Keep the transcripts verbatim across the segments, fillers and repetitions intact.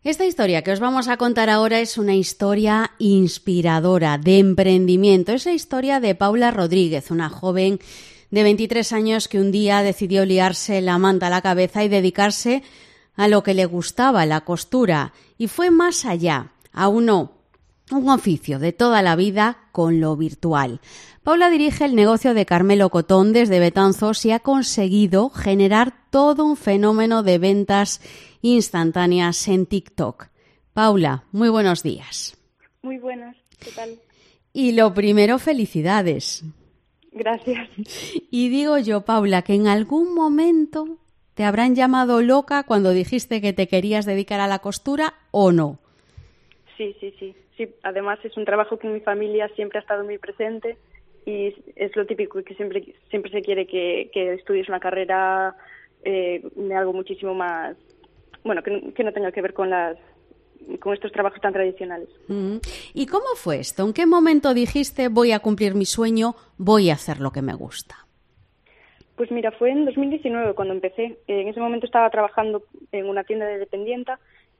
Esta historia que os vamos a contar ahora es una historia inspiradora de emprendimiento. Es la historia de Paula Rodríguez, una joven de veintitrés años que un día decidió liarse la manta a la cabeza y dedicarse a lo que le gustaba, la costura. Y fue más allá, aunó un oficio de toda la vida con lo virtual. Paula dirige el negocio de Carmelo Cotón desde Betanzos y ha conseguido generar todo un fenómeno de ventas instantáneas en TikTok. Paula, muy buenos días. Muy buenas, ¿qué tal? Y lo primero, felicidades. Gracias. Y digo yo, Paula, que en algún momento te habrán llamado loca cuando dijiste que te querías dedicar a la costura, ¿o no? Sí, sí, sí. Sí, además es un trabajo que en mi familia siempre ha estado muy presente y es lo típico que siempre siempre se quiere que, que estudies una carrera eh, de algo muchísimo más, bueno, que, que no tenga que ver con las con estos trabajos tan tradicionales. Mm. ¿Y cómo fue esto? ¿En qué momento dijiste voy a cumplir mi sueño, voy a hacer lo que me gusta? Pues mira, fue en dos mil diecinueve cuando empecé. En ese momento estaba trabajando en una tienda de dependienta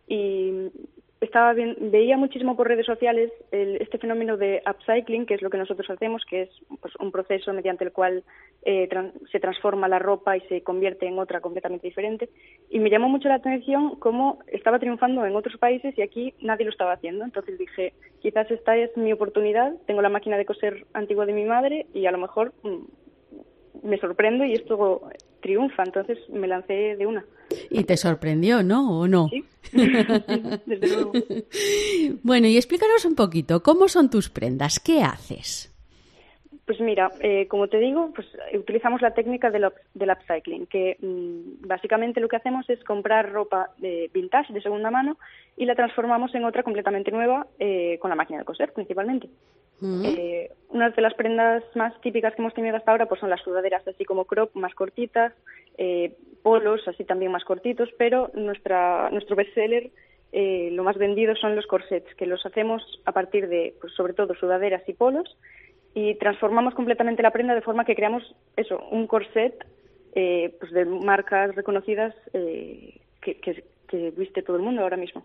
y estaba bien, veía muchísimo por redes sociales el, este fenómeno de upcycling, que es lo que nosotros hacemos, que es pues, un proceso mediante el cual eh, trans, se transforma la ropa y se convierte en otra completamente diferente. Y me llamó mucho la atención cómo estaba triunfando en otros países y aquí nadie lo estaba haciendo. Entonces dije, quizás esta es mi oportunidad, tengo la máquina de coser antigua de mi madre y a lo mejor mmm, me sorprendo y esto triunfa. Entonces me lancé de una. Y te sorprendió, ¿no? ¿O no? Sí, desde luego. Bueno, y explícanos un poquito, ¿cómo son tus prendas? ¿Qué haces? Pues mira, eh, como te digo, pues utilizamos la técnica del, up, del upcycling, que mmm, básicamente lo que hacemos es comprar ropa de vintage, de segunda mano, y la transformamos en otra completamente nueva eh, con la máquina de coser, principalmente. Mm. Eh, una de las prendas más típicas que hemos tenido hasta ahora pues son las sudaderas así como crop, más cortitas, eh, polos así también más cortitos, pero nuestra nuestro bestseller, eh, lo más vendido son los corsets, que los hacemos a partir de, pues sobre todo, sudaderas y polos, y transformamos completamente la prenda de forma que creamos eso, un corset eh, pues de marcas reconocidas eh, que, que, que viste todo el mundo ahora mismo.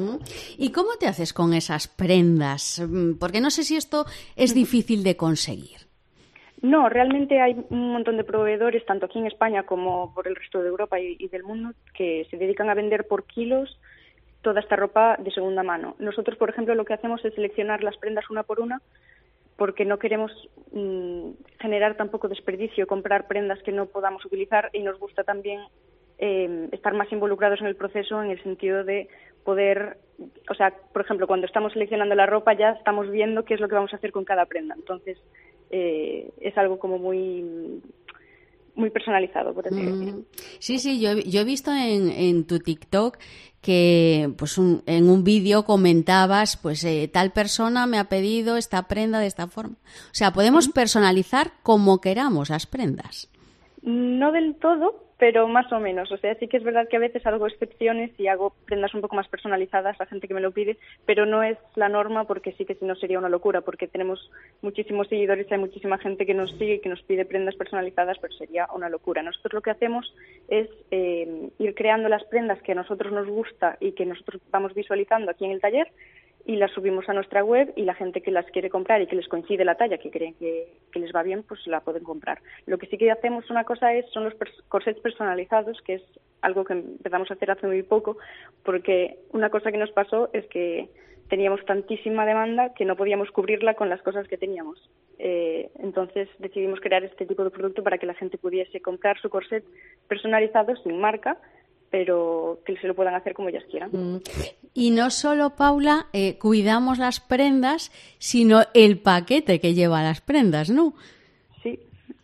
¿Y cómo te haces con esas prendas? Porque no sé si esto es difícil de conseguir. No, realmente hay un montón de proveedores, tanto aquí en España como por el resto de Europa y, y del mundo, que se dedican a vender por kilos toda esta ropa de segunda mano. Nosotros, por ejemplo, lo que hacemos es seleccionar las prendas una por una, porque no queremos mmm, generar tampoco desperdicio, comprar prendas que no podamos utilizar, y nos gusta también eh, estar más involucrados en el proceso en el sentido de poder, o sea, por ejemplo, cuando estamos seleccionando la ropa ya estamos viendo qué es lo que vamos a hacer con cada prenda. Entonces, eh, es algo como muy muy personalizado, por así decirlo. Sí, sí, yo, yo he visto en, en tu TikTok que pues un, en un vídeo comentabas, pues eh, tal persona me ha pedido esta prenda de esta forma. O sea, podemos uh-huh. personalizar como queramos las prendas. No del todo, pero más o menos. O sea, sí que es verdad que a veces hago excepciones y hago prendas un poco más personalizadas a gente que me lo pide, pero no es la norma, porque sí que si no sería una locura, porque tenemos muchísimos seguidores, hay muchísima gente que nos sigue y que nos pide prendas personalizadas, pero sería una locura. Nosotros lo que hacemos es eh, ir creando las prendas que a nosotros nos gusta y que nosotros vamos visualizando aquí en el taller, y las subimos a nuestra web, y la gente que las quiere comprar y que les coincide la talla, que creen que, que les va bien, pues la pueden comprar. Lo que sí que hacemos una cosa es son los pers- corsets personalizados, que es algo que empezamos a hacer hace muy poco, porque una cosa que nos pasó es que teníamos tantísima demanda que no podíamos cubrirla con las cosas que teníamos. Eh, entonces decidimos crear este tipo de producto para que la gente pudiese comprar su corset personalizado sin marca, pero que se lo puedan hacer como ellas quieran. Mm. Y no solo, Paula, eh, cuidamos las prendas, sino el paquete que lleva las prendas, ¿no? Sí.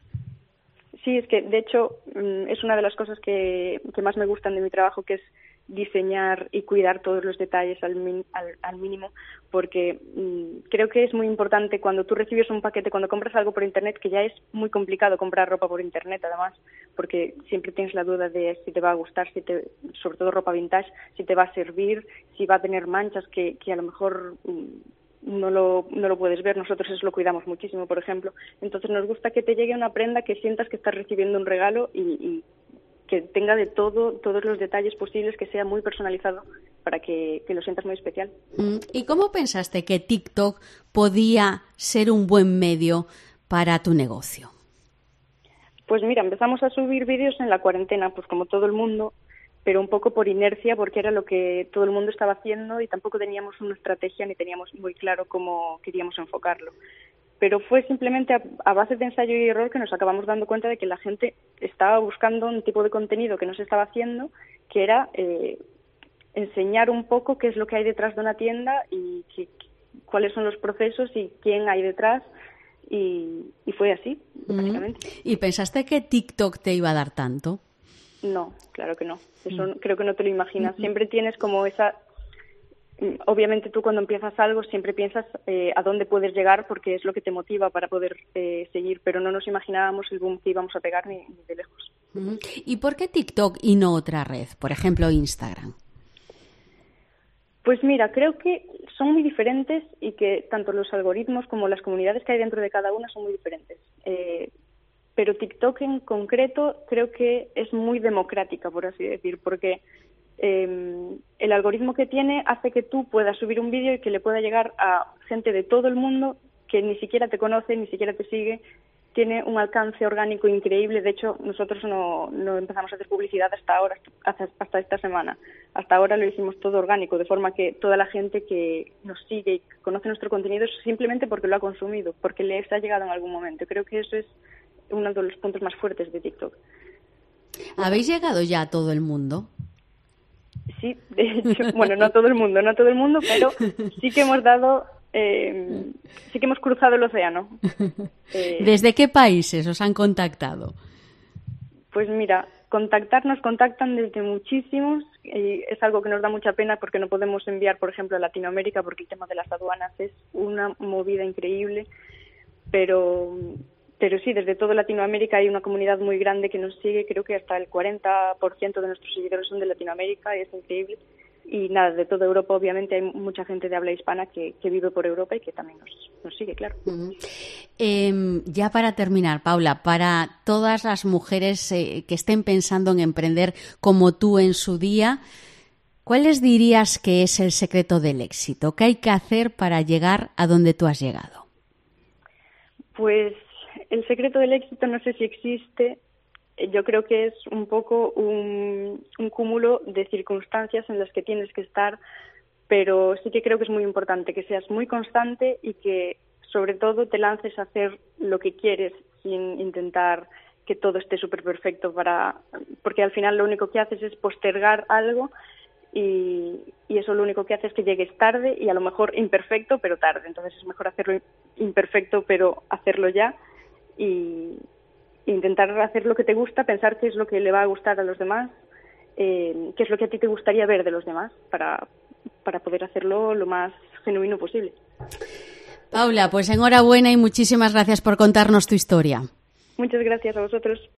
Sí, es que de hecho es una de las cosas que, que más me gustan de mi trabajo, que es diseñar y cuidar todos los detalles al, min, al, al mínimo, porque mmm, creo que es muy importante cuando tú recibes un paquete, cuando compras algo por internet, que ya es muy complicado comprar ropa por internet además, porque siempre tienes la duda de si te va a gustar, si te, sobre todo ropa vintage, si te va a servir, si va a tener manchas que, que a lo mejor mmm, no lo, no lo puedes ver. Nosotros eso lo cuidamos muchísimo, por ejemplo. Entonces nos gusta que te llegue una prenda que sientas que estás recibiendo un regalo y, y que tenga de todo, todos los detalles posibles, que sea muy personalizado para que, que lo sientas muy especial. ¿Y cómo pensaste que TikTok podía ser un buen medio para tu negocio? Pues mira, empezamos a subir vídeos en la cuarentena, pues como todo el mundo, pero un poco por inercia, porque era lo que todo el mundo estaba haciendo y tampoco teníamos una estrategia ni teníamos muy claro cómo queríamos enfocarlo. Pero fue simplemente a, a base de ensayo y error que nos acabamos dando cuenta de que la gente estaba buscando un tipo de contenido que no se estaba haciendo, que era eh, enseñar un poco qué es lo que hay detrás de una tienda y que, cuáles son los procesos y quién hay detrás. Y, y fue así, básicamente. ¿Y pensaste que TikTok te iba a dar tanto? No, claro que no. Eso creo que no te lo imaginas. Siempre tienes como esa... Obviamente tú cuando empiezas algo siempre piensas eh, a dónde puedes llegar porque es lo que te motiva para poder eh, seguir, pero no nos imaginábamos el boom que íbamos a pegar ni, ni de lejos. ¿Y por qué TikTok y no otra red? Por ejemplo, Instagram. Pues mira, creo que son muy diferentes y que tanto los algoritmos como las comunidades que hay dentro de cada una son muy diferentes. Eh, pero TikTok en concreto creo que es muy democrática, por así decir, porque eh, el algoritmo que tiene hace que tú puedas subir un vídeo y que le pueda llegar a gente de todo el mundo que ni siquiera te conoce, ni siquiera te sigue. Tiene un alcance orgánico increíble. De hecho, nosotros no, no empezamos a hacer publicidad hasta ahora, hasta, hasta esta semana. Hasta ahora lo hicimos todo orgánico, de forma que toda la gente que nos sigue y conoce nuestro contenido es simplemente porque lo ha consumido, porque les ha llegado en algún momento. Creo que eso es uno de los puntos más fuertes de TikTok. ¿Habéis llegado ya a todo el mundo? Sí, de hecho, bueno, no a todo el mundo, no a todo el mundo, pero sí que hemos dado... Eh, sí que hemos cruzado el océano. Eh, ¿Desde qué países os han contactado? Pues mira, contactarnos contactan desde muchísimos y es algo que nos da mucha pena porque no podemos enviar, por ejemplo, a Latinoamérica porque el tema de las aduanas es una movida increíble, pero pero sí, desde toda Latinoamérica hay una comunidad muy grande que nos sigue, creo que hasta el cuarenta por ciento de nuestros seguidores son de Latinoamérica y es increíble. Y nada, de toda Europa obviamente hay mucha gente de habla hispana que, que vive por Europa y que también nos, nos sigue, claro. Uh-huh. Eh, ya para terminar, Paula, para todas las mujeres eh, que estén pensando en emprender como tú en su día, ¿cuál les dirías que es el secreto del éxito? ¿Qué hay que hacer para llegar a donde tú has llegado? Pues el secreto del éxito no sé si existe. Yo creo que es un poco un, un cúmulo de circunstancias en las que tienes que estar, pero sí que creo que es muy importante que seas muy constante y que sobre todo te lances a hacer lo que quieres sin intentar que todo esté súper perfecto, para, porque al final lo único que haces es postergar algo y, y eso lo único que hace es que llegues tarde y a lo mejor imperfecto, pero tarde. Entonces es mejor hacerlo imperfecto, pero hacerlo ya y intentar hacer lo que te gusta, pensar qué es lo que le va a gustar a los demás, eh, qué es lo que a ti te gustaría ver de los demás para, para poder hacerlo lo más genuino posible. Paula, pues enhorabuena y muchísimas gracias por contarnos tu historia. Muchas gracias a vosotros.